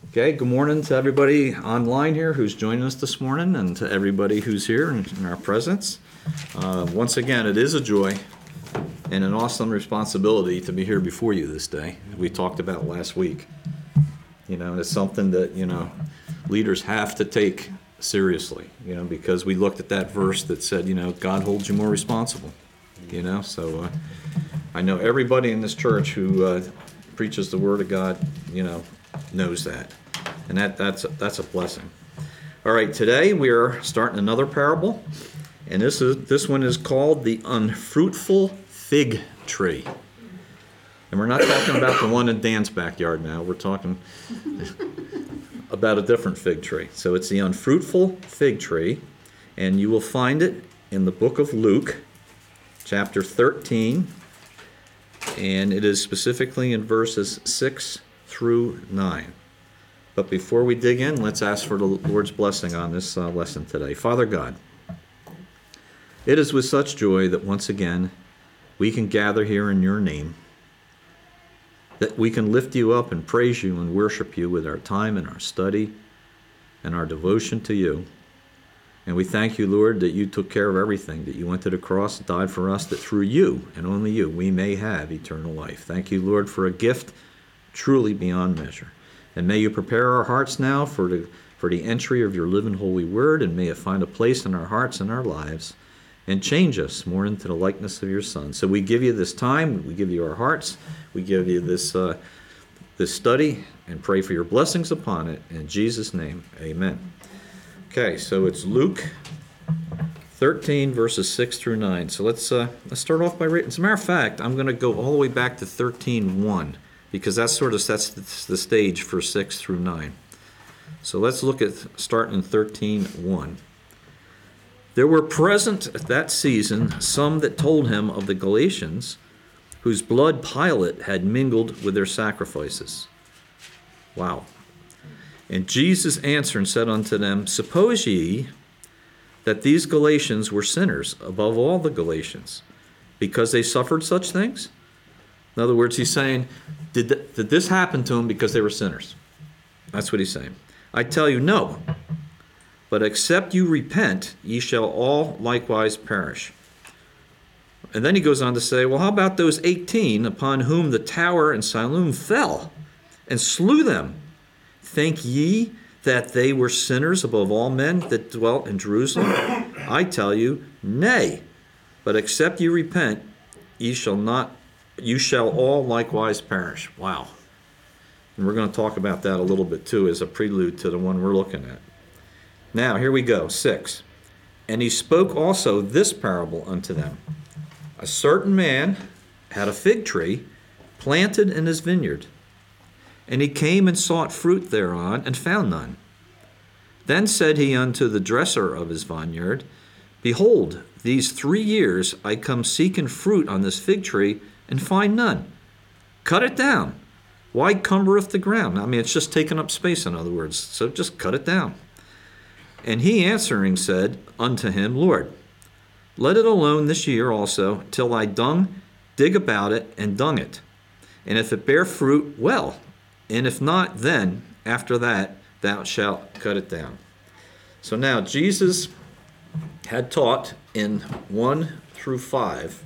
Okay, good morning to everybody online here who's joining us this morning and to everybody who's here in our presence. Once again, it is a joy and an awesome responsibility to be here before you this day. We talked about last week. It's something that, leaders have to take seriously, because we looked at that verse that said, God holds you more responsible, So I know everybody in this church who preaches the Word of God, knows that. And that's a blessing. All right, today we are starting another parable, and this one is called the unfruitful fig tree. And we're not talking about the one in Dan's backyard now. We're talking about a different fig tree. So it's the unfruitful fig tree, and you will find it in the book of Luke, chapter 13, and it is specifically in verses 6 through 9. But before we dig in, let's ask for the Lord's blessing on this lesson today. Father God, it is with such joy that once again we can gather here in your name, that we can lift you up and praise you and worship you with our time and our study and our devotion to you. And we thank you, Lord, that you took care of everything, that you went to the cross and died for us, that through you and only you we may have eternal life. Thank you, Lord, for a gift truly beyond measure. And may you prepare our hearts now for the entry of your living holy word, and may it find a place in our hearts and our lives and change us more into the likeness of your Son. So we give you this time, we give you our hearts, we give you this study, and pray for your blessings upon it. In Jesus' name, amen. Okay, so it's Luke 13, verses 6 through 9. So let's start off by reading. As a matter of fact, I'm going to go all the way back to 13:1. Because that sort of sets the stage for 6 through 9. So let's look at starting in 13:1. There were present at that season some that told him of the Galatians, whose blood Pilate had mingled with their sacrifices. Wow. And Jesus answered and said unto them, Suppose ye that these Galatians were sinners above all the Galatians, because they suffered such things? In other words, he's saying, did this happen to them because they were sinners? That's what he's saying. I tell you, no. But except you repent, ye shall all likewise perish. And then he goes on to say, well, how about those 18 upon whom the tower in Siloam fell and slew them? Think ye that they were sinners above all men that dwelt in Jerusalem? I tell you, nay. But except you repent, you shall all likewise perish. Wow. And we're going to talk about that a little bit too as a prelude to the one we're looking at. Now, here we go, 6. And he spoke also this parable unto them. A certain man had a fig tree planted in his vineyard, and he came and sought fruit thereon, and found none. Then said he unto the dresser of his vineyard, Behold, these 3 years I come seeking fruit on this fig tree, and find none. Cut it down. Why cumbereth the ground? I mean, it's just taking up space, in other words. So just cut it down. And he answering said unto him, Lord, let it alone this year also, till I dig about it, and dung it. And if it bear fruit, well. And if not, then after that thou shalt cut it down. So now Jesus had taught in 1 through 5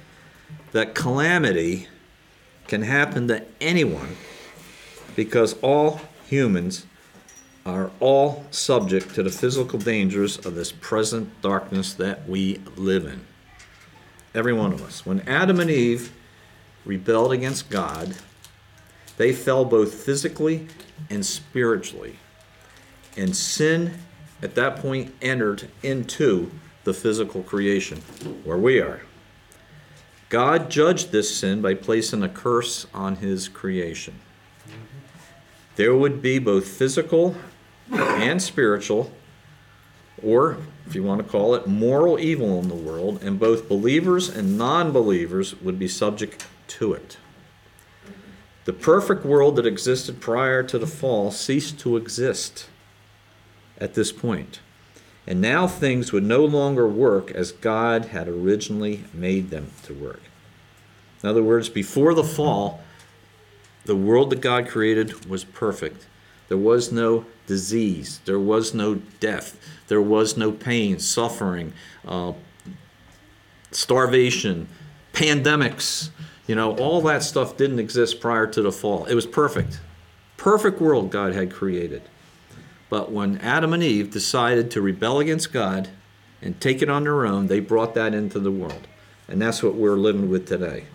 that calamity can happen to anyone because all humans are all subject to the physical dangers of this present darkness that we live in. Every one of us. When Adam and Eve rebelled against God, they fell both physically and spiritually. And sin at that point entered into the physical creation where we are. God judged this sin by placing a curse on his creation. There would be both physical and spiritual, or if you want to call it, moral evil in the world, and both believers and non-believers would be subject to it. The perfect world that existed prior to the fall ceased to exist at this point. And now things would no longer work as God had originally made them to work. In other words, before the fall, the world that God created was perfect. There was no disease. There was no death. There was no pain, suffering, starvation, pandemics. All that stuff didn't exist prior to the fall. It was perfect. Perfect world God had created. But when Adam and Eve decided to rebel against God and take it on their own, they brought that into the world. And that's what we're living with today.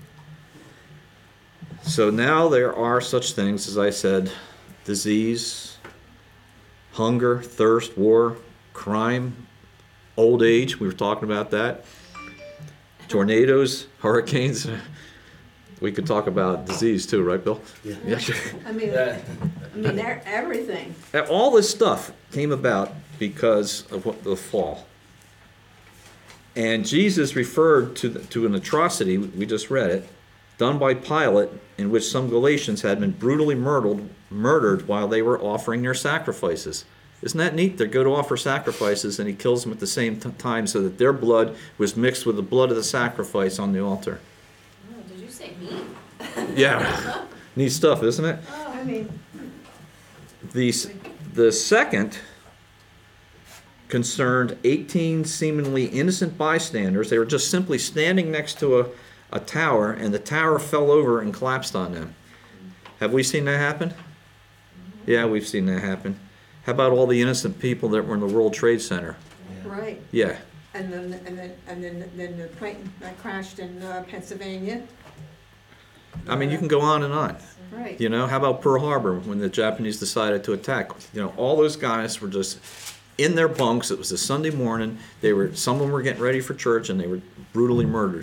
So now there are such things, as I said, disease, hunger, thirst, war, crime, old age. We were talking about that. Tornadoes, hurricanes. We could talk about disease too, right, Bill? Yeah. I mean, everything. All this stuff came about because of the fall. And Jesus referred to an atrocity, we just read it, done by Pilate, in which some Galatians had been brutally murdered while they were offering their sacrifices. Isn't that neat? They go to offer sacrifices and he kills them at the same time so that their blood was mixed with the blood of the sacrifice on the altar. Oh, did you say meat? Yeah, neat stuff, isn't it? Oh, I mean, The second concerned 18 seemingly innocent bystanders. They were just simply standing next to a tower, and the tower fell over and collapsed on them. Have we seen that happen? Yeah, we've seen that happen. How about all the innocent people that were in the World Trade Center? right. Yeah. And then the plane that crashed in Pennsylvania. I mean, you can go on and on. Right. How about Pearl Harbor when the Japanese decided to attack? All those guys were just in their bunks. It was a Sunday morning. Some of them were getting ready for church, and they were brutally murdered.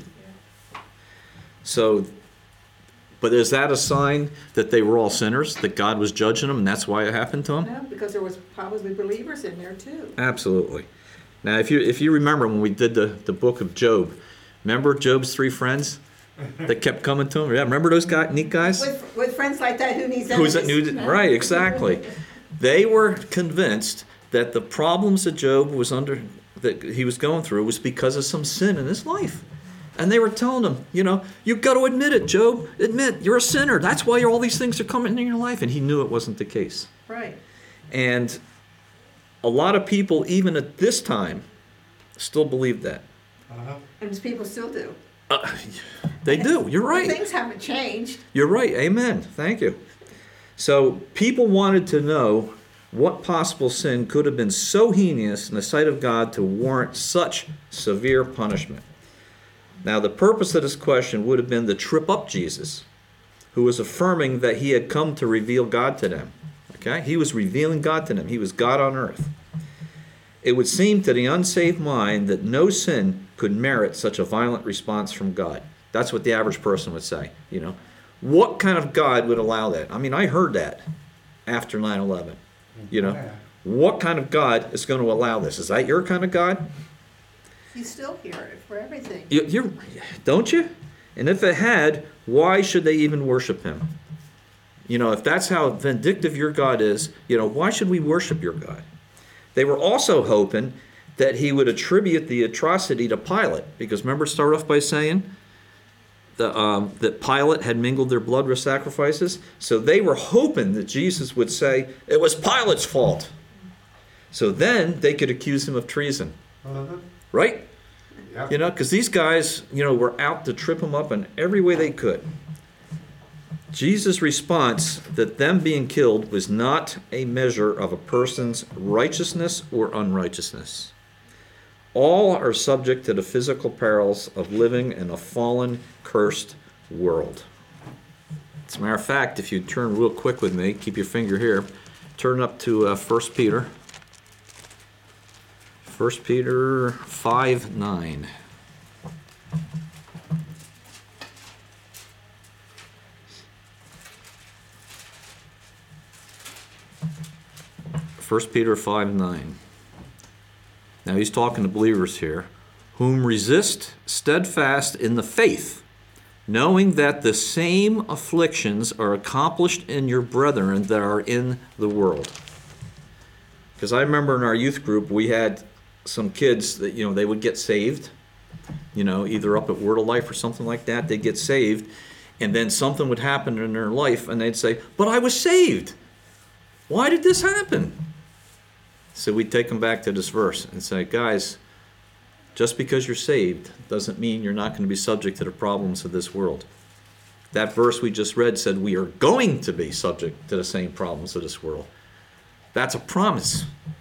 So, but is that a sign that they were all sinners, that God was judging them, and that's why it happened to them? No, because there was probably believers in there too. Absolutely. Now, if you remember when we did the book of Job, remember Job's 3 friends that kept coming to him? Yeah, remember those neat guys? With friends like that, who needs enemies? Right, exactly. They were convinced that the problems that Job that he was going through was because of some sin in his life. And they were telling him, you've got to admit it, Job. Admit, you're a sinner. That's why all these things are coming in your life. And he knew it wasn't the case. Right. And a lot of people, even at this time, still believe that. And people still do. They do. You're right. Things haven't changed. You're right. Amen. Thank you. So people wanted to know what possible sin could have been so heinous in the sight of God to warrant such severe punishment. Now, the purpose of this question would have been to trip up Jesus, who was affirming that he had come to reveal God to them. Okay? He was revealing God to them. He was God on earth. It would seem to the unsaved mind that no sin could merit such a violent response from God. That's what the average person would say. What kind of God would allow that? I mean, I heard that after 9/11. What kind of God is going to allow this? Is that your kind of God? You still hear it for everything. Don't you? And if it had, why should they even worship him? If that's how vindictive your God is, why should we worship your God? They were also hoping that he would attribute the atrocity to Pilate, because remember, it started off by saying that Pilate had mingled their blood with sacrifices. So they were hoping that Jesus would say it was Pilate's fault. So then they could accuse him of treason. Right? Yeah. Because these guys, were out to trip him up in every way they could. Jesus' response that them being killed was not a measure of a person's righteousness or unrighteousness. All are subject to the physical perils of living in a fallen, cursed world. As a matter of fact, if you turn real quick with me, keep your finger here, turn up to 1 Peter. 1 Peter 5:9. First Peter 5:9. Now he's talking to believers here, whom resist steadfast in the faith, knowing that the same afflictions are accomplished in your brethren that are in the world. Because I remember in our youth group we had some kids that they would get saved, either up at Word of Life or something like that. They'd get saved, and then something would happen in their life, and they'd say, "But I was saved." Why did this happen? So we take them back to this verse and say, guys, just because you're saved doesn't mean you're not going to be subject to the problems of this world. That verse we just read said we are going to be subject to the same problems of this world. That's a promise.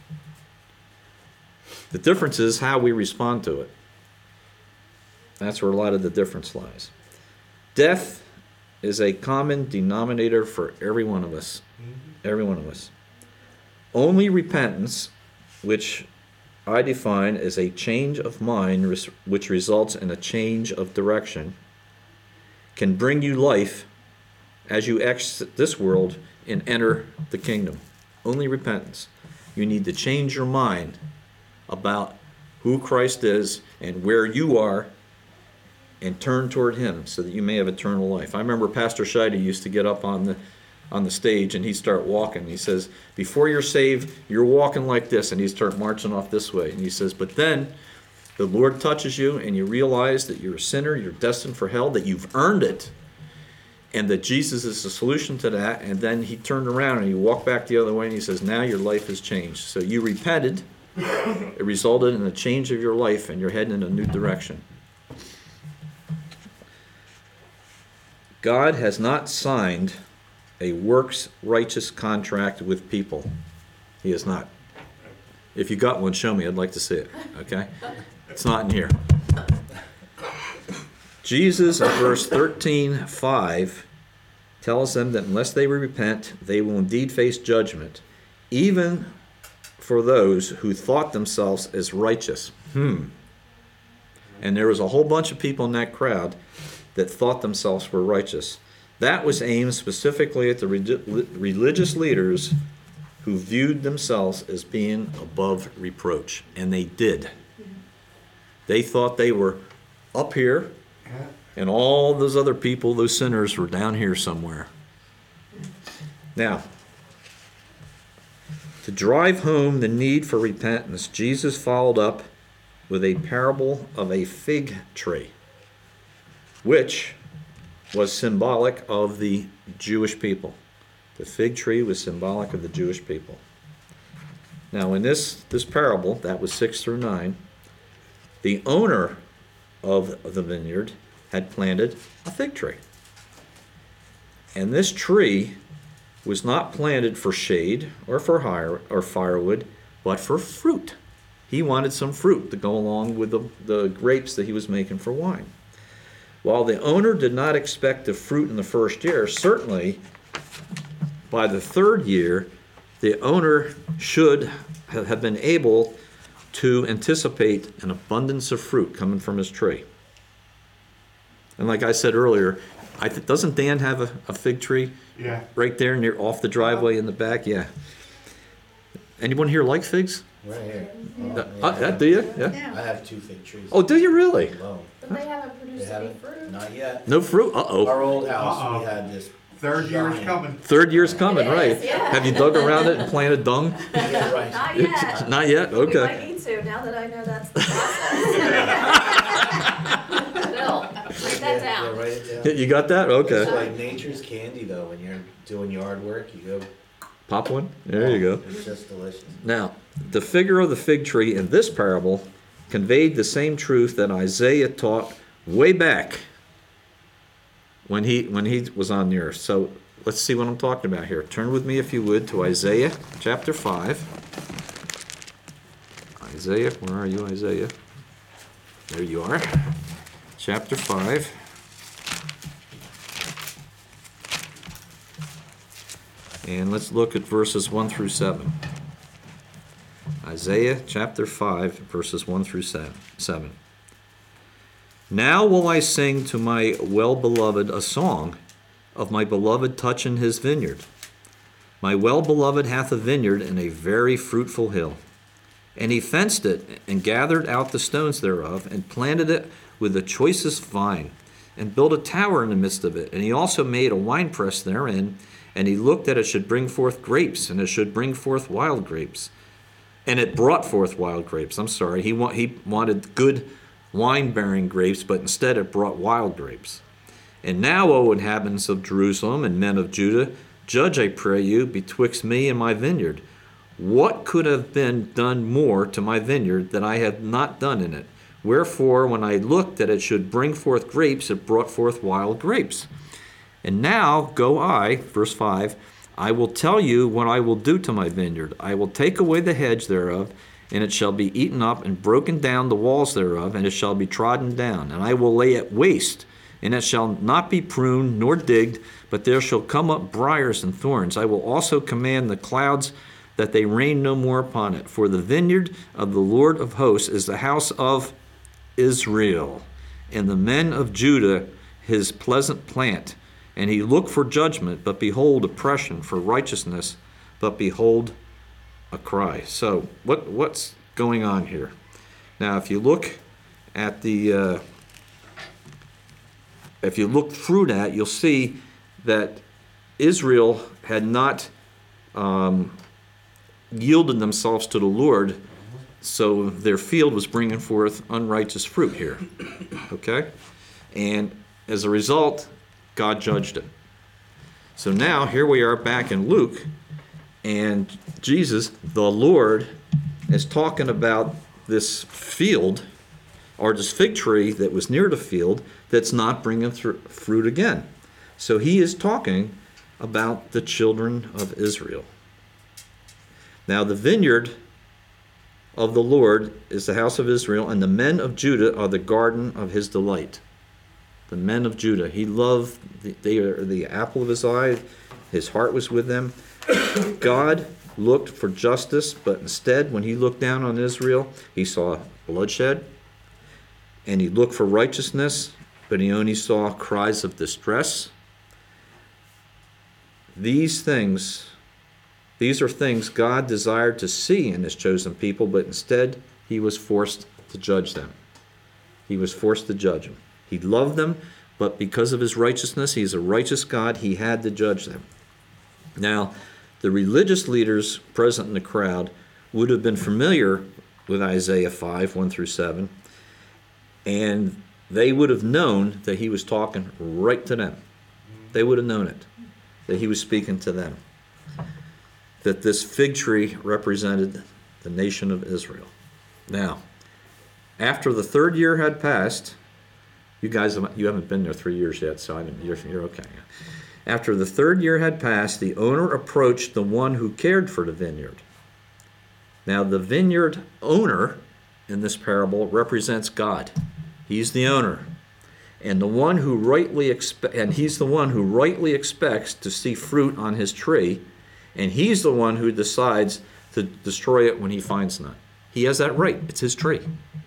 The difference is how we respond to it. That's where a lot of the difference lies. Death is a common denominator for every one of us. Every one of us. Only repentance, which I define as a change of mind which results in a change of direction, can bring you life as you exit this world and enter the kingdom. Only repentance. You need to change your mind about who Christ is and where you are and turn toward him so that you may have eternal life. I remember Pastor Scheide used to get up on the stage and he'd start walking. He says, before you're saved, you're walking like this, and he'd start marching off this way. And he says, but then the Lord touches you and you realize that you're a sinner, you're destined for hell, that you've earned it, and that Jesus is the solution to that. And then he turned around and he walked back the other way and he says, now your life has changed. So you repented. It resulted in a change of your life and you're heading in a new direction. God has not signed a works righteous contract with people. He has not. If you got one, show me. I'd like to see it. Okay? It's not in here. Jesus in verse 13:5 tells them that unless they repent, they will indeed face judgment, even for those who thought themselves as righteous. And there was a whole bunch of people in that crowd that thought themselves were righteous. That was aimed specifically at the religious leaders who viewed themselves as being above reproach. And they did. They thought they were up here, and all those other people, those sinners, were down here somewhere. Now, to drive home the need for repentance, Jesus followed up with a parable of a fig tree, which was symbolic of the Jewish people. The fig tree was symbolic of the Jewish people. Now, in this parable, that was 6 through 9, the owner of the vineyard had planted a fig tree. And this tree was not planted for shade or for hire or firewood, but for fruit. He wanted some fruit to go along with the grapes that he was making for wine. While the owner did not expect the fruit in the first year, certainly by the third year, the owner should have been able to anticipate an abundance of fruit coming from his tree. And like I said earlier, doesn't Dan have a fig tree? Yeah. Right there near off the driveway in the back? Yeah. Anyone here like figs? Right here. Do you? Yeah. I have 2 fig trees. Oh, do you really? Alone. But they haven't They produced any haven't, fruit. not yet. No fruit? Uh-oh. Our old house, Uh-oh. we had this. Third year's giant- coming. Third year's coming, It right? is, yeah. Have you dug around it and planted dung? Yeah, right. Not yet. Not yet? We might Okay. need to, now that I know that's the process. Bill, write that Yeah, down. write it down. You got that? It's Okay. like nature's candy though, when you're doing yard work, you go. Pop one? There you go. It's just delicious. Now, the figure of the fig tree in this parable conveyed the same truth that Isaiah taught way back when he was on the earth. So let's see what I'm talking about here. Turn with me, if you would, to Isaiah chapter 5. Isaiah, where are you, Isaiah? There you are. Chapter 5. And let's look at verses 1 through 7. Isaiah chapter 5, verses 1 through 7. Now will I sing to my well-beloved a song of my beloved touching his vineyard. My well-beloved hath a vineyard in a very fruitful hill. And he fenced it, and gathered out the stones thereof, and planted it with the choicest vine, and built a tower in the midst of it. And he also made a winepress therein, and he looked that it should bring forth grapes, and it should bring forth wild grapes. And it brought forth wild grapes. I'm sorry, he wanted good wine-bearing grapes, but instead it brought wild grapes. And now, O inhabitants of Jerusalem and men of Judah, Judge, I pray you, betwixt me and my vineyard. What could have been done more to my vineyard that I have not done in it? Wherefore, when I looked that it should bring forth grapes, it brought forth wild grapes. And now go I, verse 5, I will tell you what I will do to my vineyard. I will take away the hedge thereof, and it shall be eaten up, and broken down the walls thereof, and it shall be trodden down. And I will lay it waste, and it shall not be pruned nor digged, but there shall come up briars and thorns. I will also command the clouds that they rain no more upon it. For the vineyard of the Lord of hosts is the house of Israel, and the men of Judah his pleasant plant. And he looked for judgment, but behold oppression, for righteousness, but behold a cry. So what's going on here? Now, if you look at if you look through that, you'll see that Israel had not yielded themselves to the Lord, so their field was bringing forth unrighteous fruit here. Okay? And as a result, God judged it. So now, here we are back in Luke, and Jesus, the Lord, is talking about this field, or this fig tree that was near the field, that's not bringing fruit again. So he is talking about the children of Israel. Now, the vineyard of the Lord is the house of Israel, and the men of Judah are the garden of his delight. The men of Judah. He loved, they are the apple of his eye. His heart was with them. God looked for justice, but instead, when he looked down on Israel, he saw bloodshed. And he looked for righteousness, but he only saw cries of distress. These are things God desired to see in his chosen people, but instead, he was forced to judge them. He was forced to judge them. He loved them, but because of his righteousness, he is a righteous God, he had to judge them. Now, the religious leaders present in the crowd would have been familiar with Isaiah 5, 1 through 7, and they would have known that he was talking right to them. They would have known it, that he was speaking to them. That this fig tree represented the nation of Israel. Now, after the third year had passed, you haven't been there 3 years yet, so you're okay. After the third year had passed, the owner approached the one who cared for the vineyard. Now, the vineyard owner in this parable represents God. He's the owner, and he's the one who rightly expects to see fruit on his tree, and he's the one who decides to destroy it when he finds none. He has that right. It's his tree.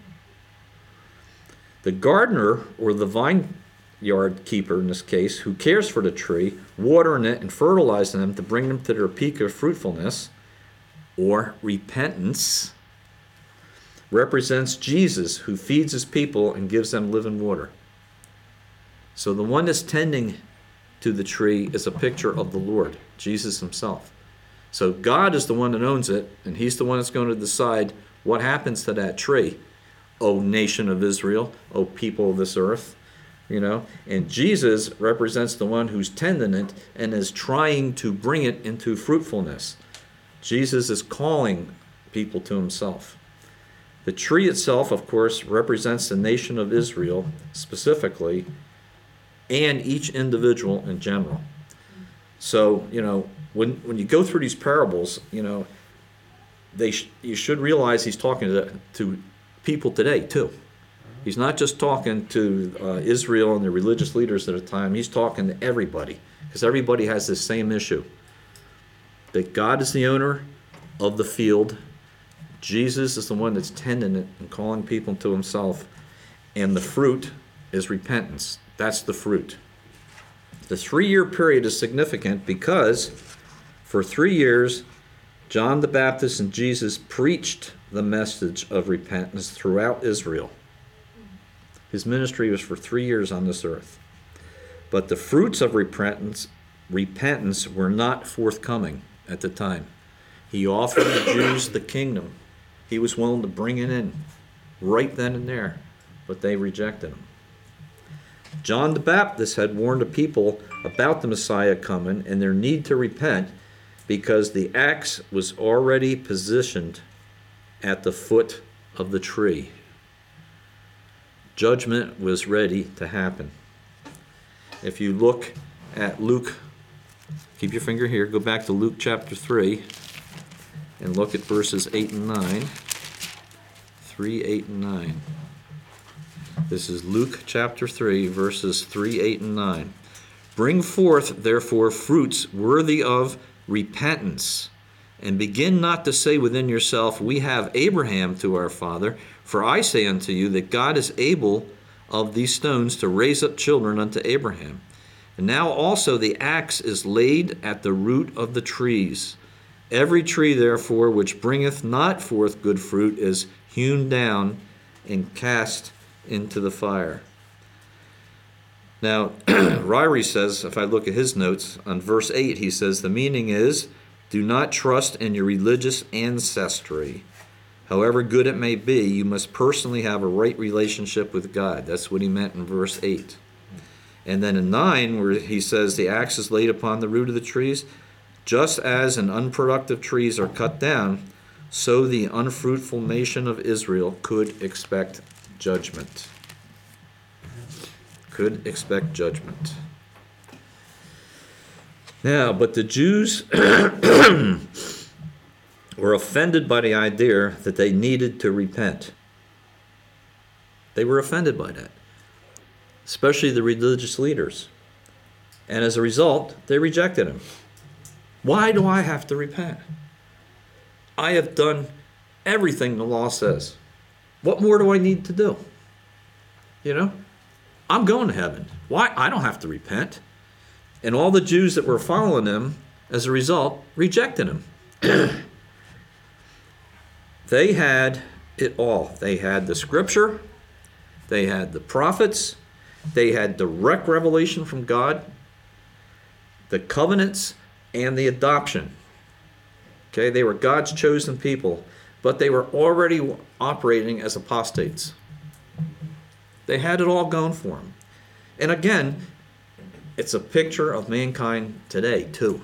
The gardener, or the vineyard keeper in this case, who cares for the tree, watering it and fertilizing them to bring them to their peak of fruitfulness, or repentance, represents Jesus, who feeds his people and gives them living water. So the one that's tending to the tree is a picture of the Lord, Jesus himself. So God is the one that owns it, and he's the one that's going to decide what happens to that tree. O nation of Israel, O people of this earth, and Jesus represents the one who's tending it and is trying to bring it into fruitfulness. Jesus is calling people to himself. The tree itself, of course, represents the nation of Israel specifically, and each individual in general. So, when you go through these parables, you should realize he's talking to people today too. He's not just talking to Israel and the religious leaders at the time. He's talking to everybody, because everybody has this same issue. That God is the owner of the field. Jesus is the one that's tending it and calling people to himself. And the fruit is repentance. That's the fruit. The 3-year period is significant because for 3 years, John the Baptist and Jesus preached the message of repentance throughout Israel. His ministry was for 3 years on this earth. But the fruits of repentance were not forthcoming at the time. He offered the Jews the kingdom. He was willing to bring it in right then and there, but they rejected him. John the Baptist had warned the people about the Messiah coming and their need to repent because the axe was already positioned at the foot of the tree. Judgment was ready to happen. If you look at Luke, keep your finger here, go back to Luke chapter 3 and look at verses 8 and 9. 3, 8, and 9. This is Luke chapter 3, verses 3, 8, and 9. Bring forth, therefore, fruits worthy of repentance, and begin not to say within yourself, we have Abraham to our father. For I say unto you that God is able of these stones to raise up children unto Abraham. And now also the axe is laid at the root of the trees. Every tree, therefore, which bringeth not forth good fruit is hewn down and cast into the fire. Now, Ryrie says, if I look at his notes, on verse 8, he says, the meaning is, do not trust in your religious ancestry. However good it may be, you must personally have a right relationship with God. That's what he meant in verse 8. And then in 9, where he says, the axe is laid upon the root of the trees, just as an unproductive trees are cut down, so the unfruitful nation of Israel could expect judgment. Could expect judgment. Now, but the Jews were offended by the idea that they needed to repent. They were offended by that, especially the religious leaders. And as a result, they rejected him. Why do I have to repent? I have done everything the law says. What more do I need to do? You know, I'm going to heaven. Why? I don't have to repent. And all the Jews that were following him, as a result, rejected him. They had it all. They had the scripture. They had the prophets. They had direct revelation from God, the covenants, and the adoption. Okay, they were God's chosen people, but they were already operating as apostates. They had it all going for them. And again, it's a picture of mankind today, too.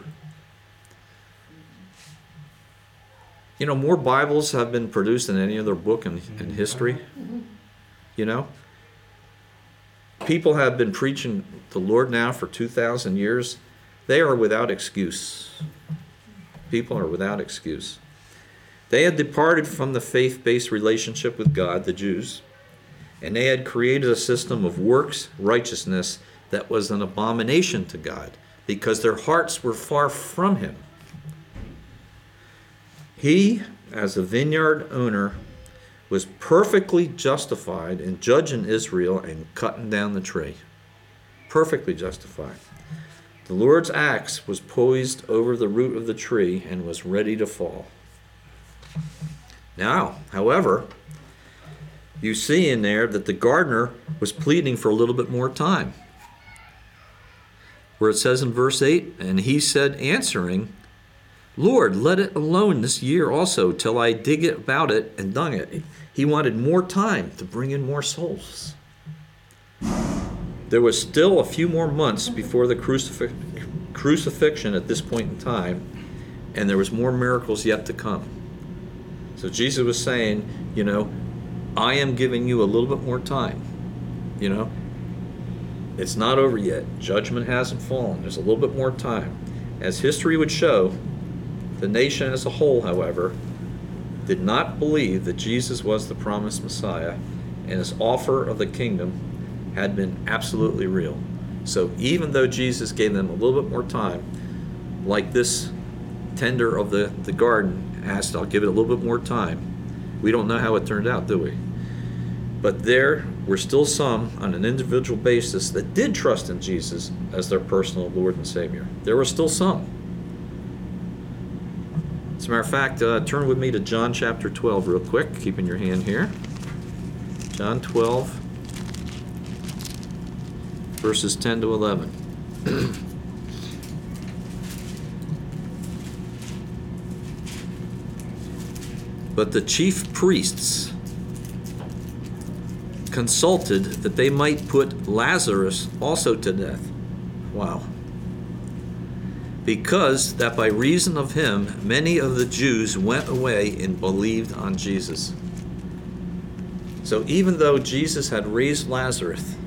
You know, more Bibles have been produced than any other book in history. You know? People have been preaching the Lord now for 2,000 years. They are without excuse. People are without excuse. They had departed from the faith-based relationship with God, the Jews, and they had created a system of works righteousness that was an abomination to God because their hearts were far from him. He, as a vineyard owner, was perfectly justified in judging Israel and cutting down the tree. Perfectly justified. The Lord's axe was poised over the root of the tree and was ready to fall. Now, however, you see in there that the gardener was pleading for a little bit more time. Where it says in verse 8, and he said, answering, Lord, let it alone this year also, till I dig about it and dung it. He wanted more time to bring in more souls. There was still a few more months before the crucifixion at this point in time, and there was more miracles yet to come. So Jesus was saying, you know, I am giving you a little bit more time. You know, it's not over yet. Judgment hasn't fallen. There's a little bit more time. As history would show, the nation as a whole, however, did not believe that Jesus was the promised Messiah, and his offer of the kingdom had been absolutely real. So even though Jesus gave them a little bit more time, like this tender of the garden asked, I'll give it a little bit more time. We don't know how it turned out, do we? But there were still some, on an individual basis, that did trust in Jesus as their personal Lord and Savior. There were still some. As a matter of fact, turn with me to John chapter 12 real quick, keeping your hand here. John 12, verses 10 to 11. But the chief priests consulted that they might put Lazarus also to death. Wow. Because that by reason of him, many of the Jews went away and believed on Jesus. So even though Jesus had raised Lazarus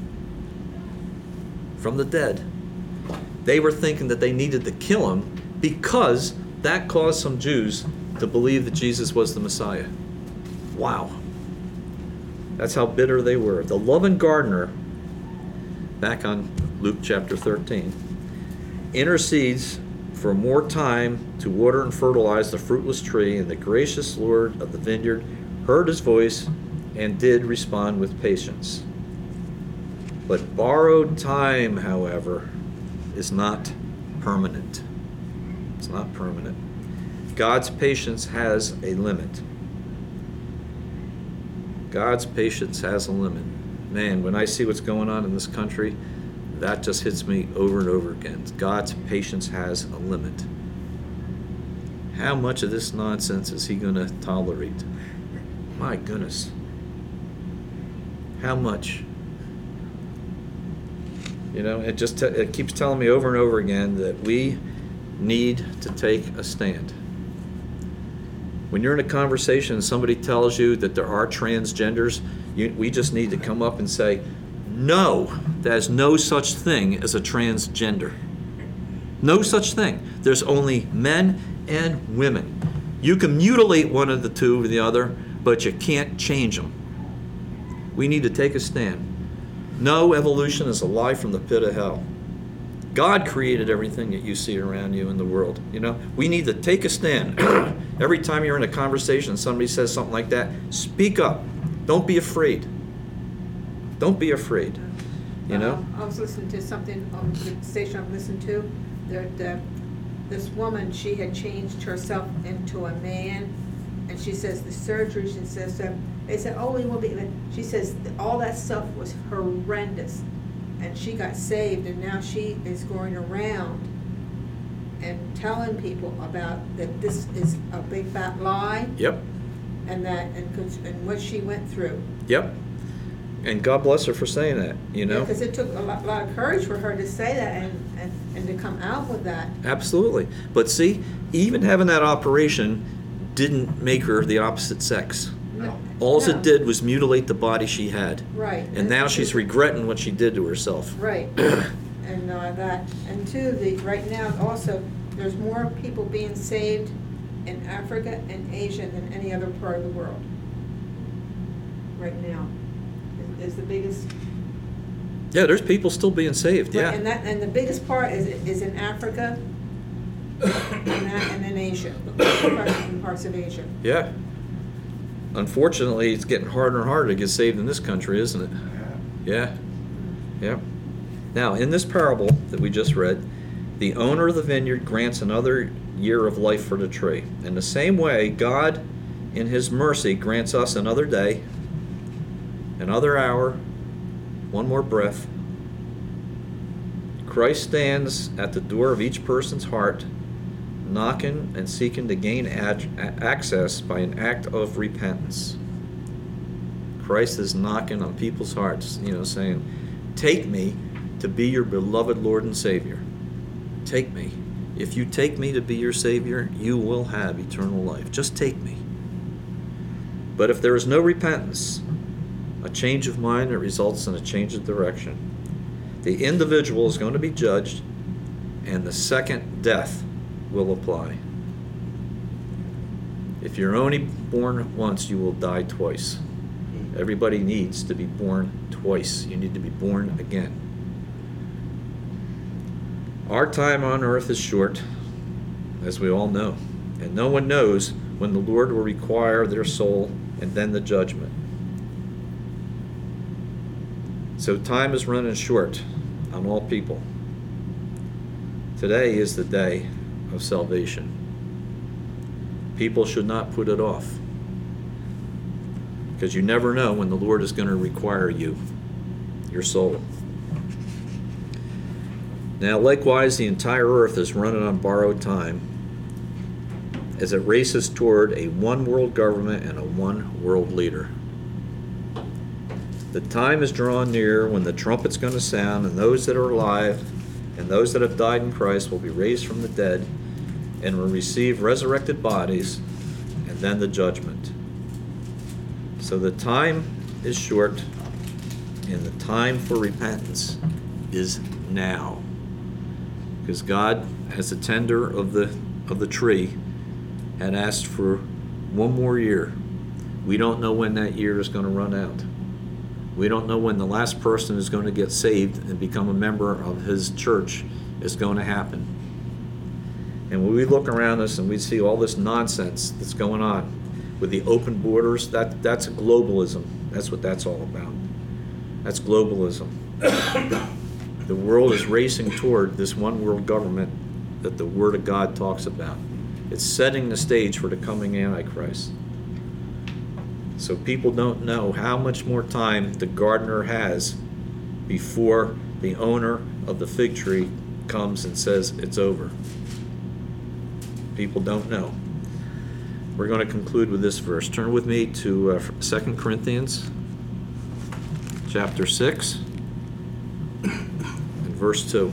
from the dead, they were thinking that they needed to kill him because that caused some Jews to believe that Jesus was the Messiah. Wow. That's how bitter they were. The loving gardener, back on Luke chapter 13, intercedes for more time to water and fertilize the fruitless tree, and the gracious Lord of the vineyard heard his voice and did respond with patience. But borrowed time, however, is not permanent. It's not permanent. God's patience has a limit. God's patience has a limit. Man, when I see what's going on in this country, that just hits me over and over again. God's patience has a limit. How much of this nonsense is he going to tolerate? My goodness. How much? You know, it keeps telling me over and over again that we need to take a stand. When you're in a conversation and somebody tells you that there are transgenders, we just need to come up and say, no, there's no such thing as a transgender. No such thing. There's only men and women. You can mutilate one of the two or the other, but you can't change them. We need to take a stand. No, evolution is a lie from the pit of hell. God created everything that you see around you in the world. You know, we need to take a stand. Every time you're in a conversation and somebody says something like that, speak up. Don't be afraid. Don't be afraid. You know? I was listening to something on the station I'm listening to. This woman, she had changed herself into a man, and she says the surgery, she says, they said, oh, we will be, she says all that stuff was horrendous. And she got saved, and now she is going around and telling people about that this is a big fat lie. Yep. And what she went through. Yep. And God bless her for saying that, you know? Because it took a lot of courage for her to say that and to come out with that. Absolutely. But see, even having that operation didn't make her the opposite sex. No. All No. it did was mutilate the body she had. Right. And now she's regretting what she did to herself. Right. And that. And two, right now also, there's more people being saved in Africa and Asia than any other part of the world. Right now. Is the biggest. Yeah, there's people still being saved, yeah. And the biggest part is in Africa and in Asia. Parts of Asia. Yeah. Unfortunately, it's getting harder and harder to get saved in this country, isn't it? Yeah. Yeah. Now, in this parable that we just read, the owner of the vineyard grants another year of life for the tree. In the same way, God, in his mercy, grants us another day, another hour, one more breath. Christ stands at the door of each person's heart, knocking and seeking to gain access by an act of repentance. Christ is knocking on people's hearts, you know, saying, take me to be your beloved Lord and Savior. Take me. If you take me to be your Savior, you will have eternal life. Just take me. But if there is no repentance, a change of mind that results in a change of direction, the individual is going to be judged, and the second death will apply. If you're only born once, you will die twice. Everybody needs to be born twice. You need to be born again. Our time on earth is short, as we all know, and no one knows when the Lord will require their soul and then the judgment. So time is running short on all people. Today is the day of salvation. People should not put it off, because you never know when the Lord is going to require you, your soul. Now, likewise, the entire earth is running on borrowed time as it races toward a one world government and a one world leader. The time is drawing near when the trumpet's going to sound, and those that are alive and those that have died in Christ will be raised from the dead and will receive resurrected bodies, and then the judgment. So the time is short, and the time for repentance is now. Because God, as the tender of the tree, had asked for one more year. We don't know when that year is going to run out. We don't know when the last person is going to get saved and become a member of his church is going to happen. And when we look around us and we see all this nonsense that's going on with the open borders, that's globalism. That's what that's all about. That's globalism. The world is racing toward this one world government that the Word of God talks about. It's setting the stage for the coming Antichrist. So people don't know how much more time the gardener has before the owner of the fig tree comes and says it's over. People don't know. We're going to conclude with this verse. Turn with me to 2 Corinthians chapter 6 and verse 2.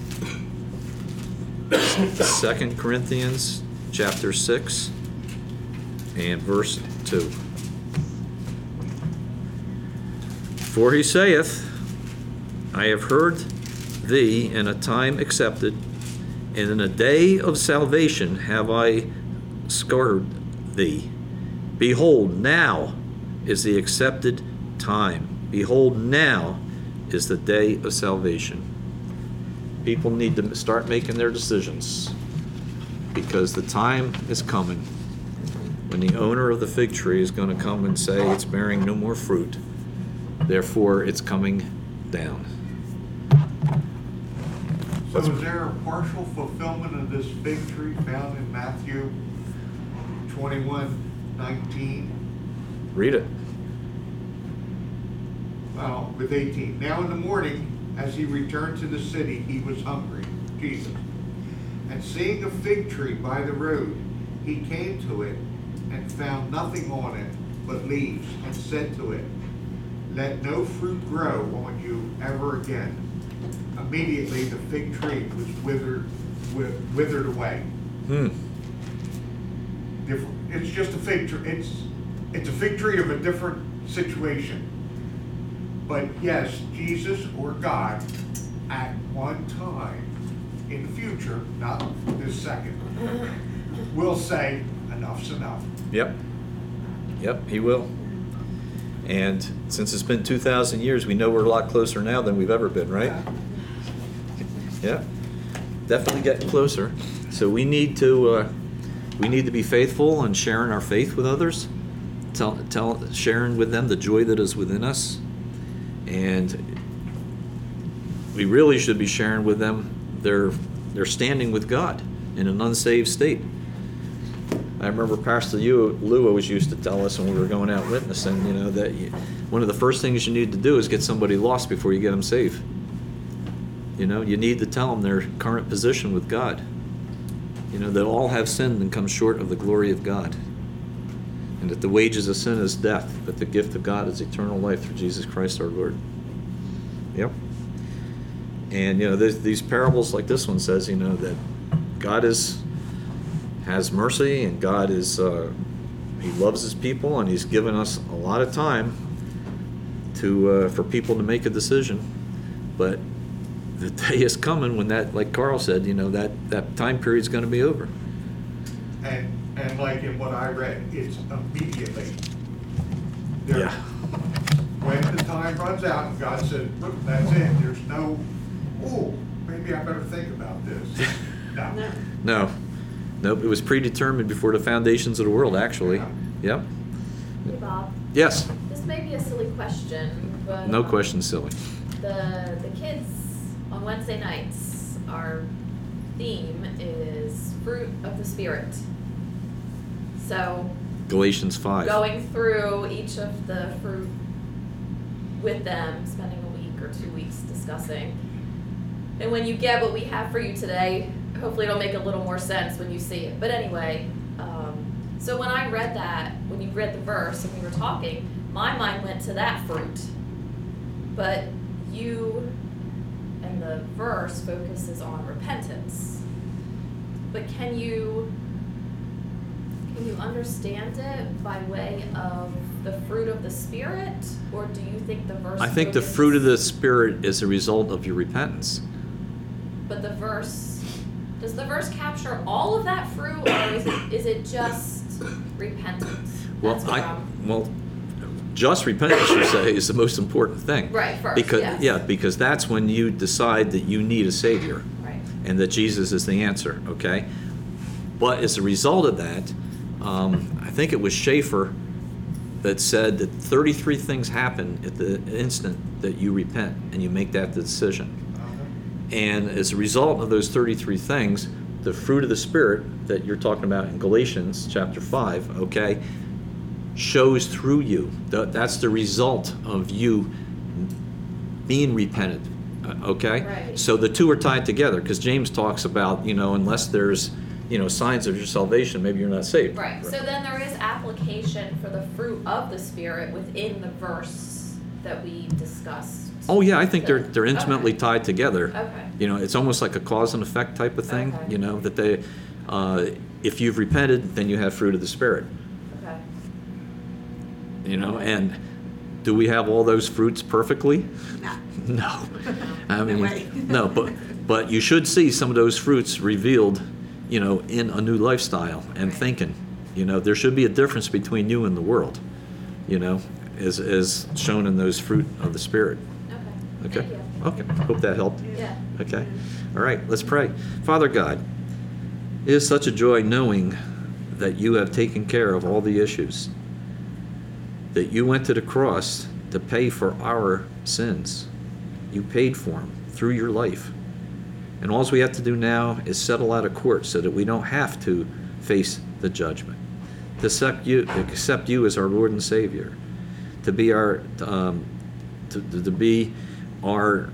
2 Corinthians chapter 6 and verse 2. For he saith, I have heard thee in a time accepted, and in a day of salvation have I scourged thee. Behold, now is the accepted time. Behold, now is the day of salvation. People need to start making their decisions, because the time is coming when the owner of the fig tree is going to come and say it's bearing no more fruit. Therefore, it's coming down. So is there a partial fulfillment of this fig tree found in Matthew 21:19? Read it. Well, with 18. Now in the morning, as he returned to the city, he was hungry, Jesus. And seeing a fig tree by the road, he came to it and found nothing on it but leaves, and said to it, let no fruit grow on you ever again. Immediately the fig tree was withered away. It's just a fig tree. It's a fig tree of a different situation. But yes, Jesus or God at one time in the future, not this second, will say enough's enough. Yep, he will. And since it's been 2,000 years, we know we're a lot closer now than we've ever been, right? Yeah, definitely getting closer. So we need to be faithful in sharing our faith with others, sharing with them the joy that is within us, and we really should be sharing with them their standing with God in an unsaved state. I remember Pastor Lou always used to tell us when we were going out witnessing, that one of the first things you need to do is get somebody lost before you get them saved. You need to tell them their current position with God. That all have sinned and come short of the glory of God. And that the wages of sin is death, but the gift of God is eternal life through Jesus Christ our Lord. Yep. And, these parables like this one says, that God has mercy, and God is, he loves his people, and he's given us a lot of time for people to make a decision. But the day is coming when that, like Carl said, that time period's going to be over. And like in what I read, it's immediately. Yeah. When the time runs out and God says, look, that's it. There's no, maybe I better think about this. No. Nope, it was predetermined before the foundations of the world, actually. Yeah. Yep. Hey, Bob. Yes. This may be a silly question, but No question silly. The kids on Wednesday nights, our theme is fruit of the Spirit. So Galatians 5. going through each of the fruit with them, spending a week or 2 weeks discussing. And when you get what we have for you today, hopefully it'll make a little more sense when you see it. But anyway, so when I read that, when you read the verse and we were talking, my mind went to that fruit. But you, and the verse focuses on repentance. But can you understand it by way of the fruit of the Spirit? Or do you think the verse I think the focuses- fruit of the Spirit is a result of your repentance. But the verse, does the verse capture all of that fruit, or is it just repentance? That's what I'm- Just repentance, you say, is the most important thing. Right, first, Because, yes. yeah, because that's when you decide that you need a Savior. Right. And that Jesus is the answer, okay? But as a result of that, I think it was Schaeffer that said that 33 things happen at the instant that you repent and you make that decision. And as a result of those 33 things, the fruit of the Spirit that you're talking about in Galatians chapter 5, okay, shows through you. That's the result of you being repentant, okay? Right. So the two are tied together, because James talks about, unless there's, signs of your salvation, maybe you're not saved. Right, so then there is application for the fruit of the Spirit within the verse that we discussed. Oh, yeah, I think they're intimately Okay. tied together. Okay. It's almost like a cause and effect type of thing, Okay. that they, if you've repented, then you have fruit of the Spirit. Okay. And do we have all those fruits perfectly? No. No. I No way. mean, no, but you should see some of those fruits revealed, in a new lifestyle and thinking. There should be a difference between you and the world, as shown in those fruit of the Spirit. Okay. Okay? Thank you. Okay, hope that helped. Yeah. Okay? All right, let's pray. Father God, it is such a joy knowing that you have taken care of all the issues, that you went to the cross to pay for our sins. You paid for them through your life. And all we have to do now is settle out of court so that we don't have to face the judgment. To accept you as our Lord and Savior. To be our, to be our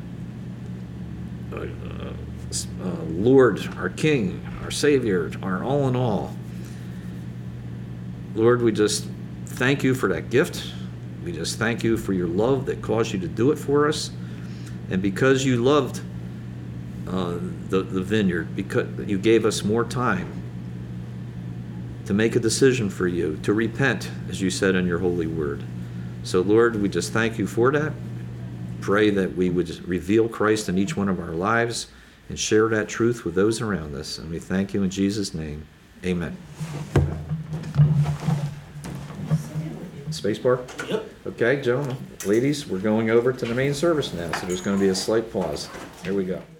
Lord, our King, our Savior, our all in all. Lord, we just thank you for that gift. We just thank you for your love that caused you to do it for us. And because you loved the vineyard, because you gave us more time to make a decision for you, to repent, as you said in your holy word. So, Lord, we just thank you for that. Pray that we would just reveal Christ in each one of our lives and share that truth with those around us. And we thank you in Jesus' name. Amen. Spacebar? Yep. Okay, gentlemen, ladies, we're going over to the main service now, so there's going to be a slight pause. Here we go.